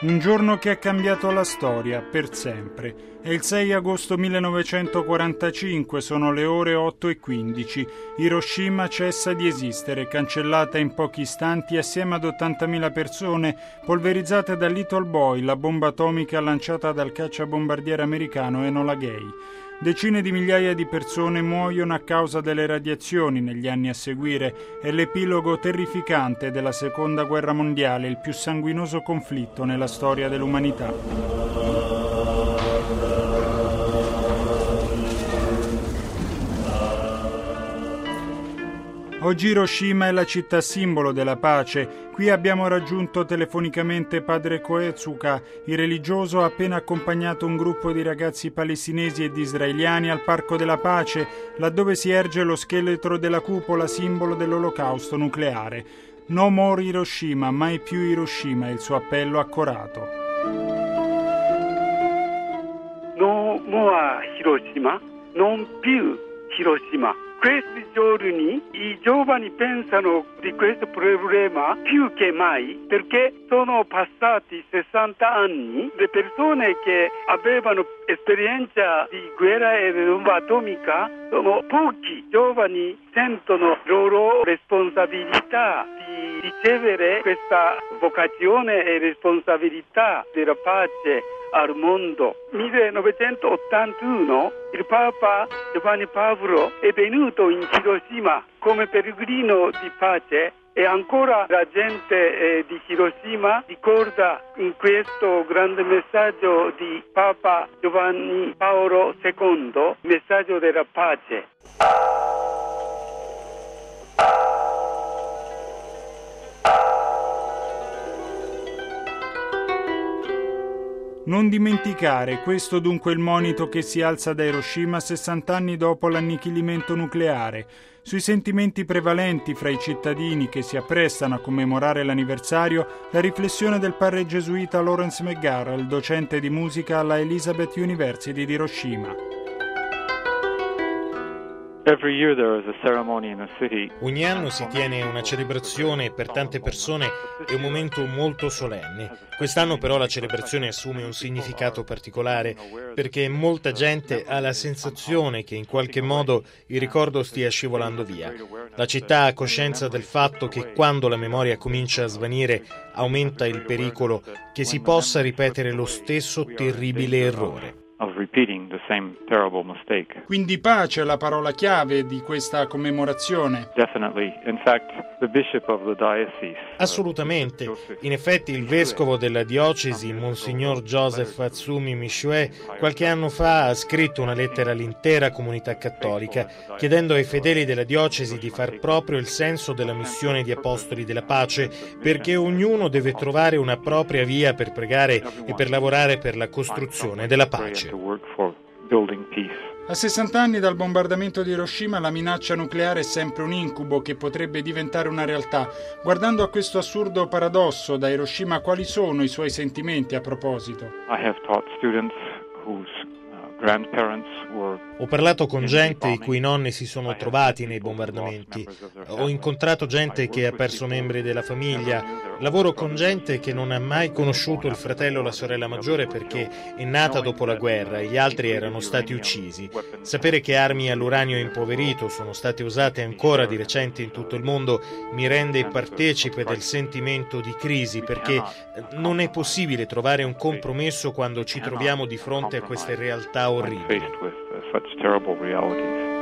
Un giorno che ha cambiato la storia per sempre. È il 6 agosto 1945, sono le ore 8:15. Hiroshima cessa di esistere, cancellata in pochi istanti assieme ad 80.000 persone, polverizzate da Little Boy, la bomba atomica lanciata dal cacciabombardiere americano Enola Gay. Decine di migliaia di persone muoiono a causa delle radiazioni negli anni a seguire. È l'epilogo terrificante della Seconda Guerra Mondiale, il più sanguinoso conflitto nella storia dell'umanità. Oggi Hiroshima è la città simbolo della pace. Qui abbiamo raggiunto telefonicamente padre Koetsuka. Il religioso ha appena accompagnato un gruppo di ragazzi palestinesi e di israeliani al Parco della Pace, laddove si erge lo scheletro della cupola, simbolo dell'olocausto nucleare. No more Hiroshima, mai più Hiroshima, è il suo appello accorato. No more Hiroshima, non più Hiroshima. Questi giorni i giovani pensano di questo problema più che mai, perché sono passati 60 anni. Le persone che avevano esperienza di guerra e bomba atomica sono pochi. Giovani sentono loro responsabilità di ricevere questa vocazione e responsabilità della pace al mondo. 1981 il Papa Giovanni Paolo è venuto in Hiroshima come pellegrino di pace e ancora la gente di Hiroshima ricorda in questo grande messaggio di Papa Giovanni Paolo II, il messaggio della pace. Non dimenticare, questo dunque il monito che si alza da Hiroshima 60 anni dopo l'annichilimento nucleare. Sui sentimenti prevalenti fra i cittadini che si apprestano a commemorare l'anniversario, la riflessione del padre gesuita Lawrence McGarrell, docente di musica alla Elizabeth University di Hiroshima. Ogni anno si tiene una celebrazione e per tante persone è un momento molto solenne. Quest'anno però la celebrazione assume un significato particolare perché molta gente ha la sensazione che in qualche modo il ricordo stia scivolando via. La città ha coscienza del fatto che quando la memoria comincia a svanire aumenta il pericolo che si possa ripetere lo stesso terribile errore. Quindi pace è la parola chiave di questa commemorazione. Assolutamente. In effetti il vescovo della diocesi, Monsignor Joseph Hatsumi Mishue, qualche anno fa ha scritto una lettera all'intera comunità cattolica, chiedendo ai fedeli della diocesi di far proprio il senso della missione di apostoli della pace, perché ognuno deve trovare una propria via per pregare e per lavorare per la costruzione della pace. A 60 anni dal bombardamento di Hiroshima la minaccia nucleare è sempre un incubo che potrebbe diventare una realtà. Guardando a questo assurdo paradosso, da Hiroshima quali sono i suoi sentimenti a proposito? Ho parlato con gente i cui nonni si sono trovati nei bombardamenti. Ho incontrato gente che ha perso membri della famiglia. Lavoro con gente che non ha mai conosciuto il fratello o la sorella maggiore perché è nata dopo la guerra e gli altri erano stati uccisi. Sapere che armi all'uranio impoverito sono state usate ancora di recente in tutto il mondo mi rende partecipe del sentimento di crisi, perché non è possibile trovare un compromesso quando ci troviamo di fronte a queste realtà orribili.